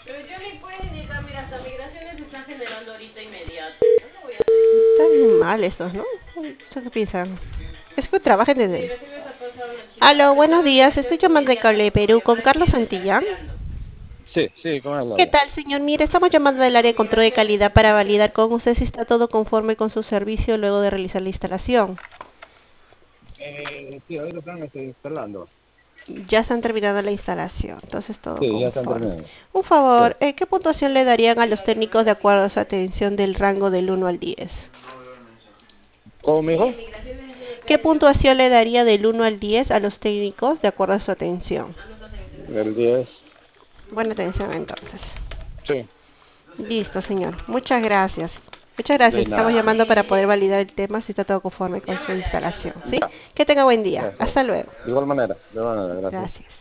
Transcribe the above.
Pero yo le puedo indicar, mira, hasta migraciones se están generando ahorita inmediato. Están bien mal estos, ¿no? ¿Ustedes qué piensan? Es que trabajen desde... Migraciones ha pasado una chica, Aló, buenos trataba de días. ingresar Estoy llamando de inmediato, Cable no Perú podía, con para Carlos clientes Santillán. esperando. Sí, sí, con él ¿Qué habla. tal, señor? Mire, estamos llamando del área de control de calidad para validar con usted si está todo conforme con su servicio luego de realizar la instalación. Sí, ahorita están instalando. Ya están terminando la instalación, entonces todo Sí, ya están conforme. terminando. Un Sí. favor, ¿qué puntuación le darían a los técnicos de acuerdo a su atención del rango del 1 al 10? ¿Cómo me Sí, dijo? en migraciones es lo que ¿Qué hay una puntuación le persona. daría del 1 al 10 a los técnicos de acuerdo a su atención? Ah, no estás en el centro. El 10. Buena atención entonces. Sí. Listo, señor. Muchas gracias. Muchas De gracias. Estamos nada. llamando para poder validar el tema si está todo conforme con su Llámale a instalación, Carlos. ¿sí? Ya, Que tenga buen día. ya, ya. Hasta luego. De igual manera, gracias. Gracias.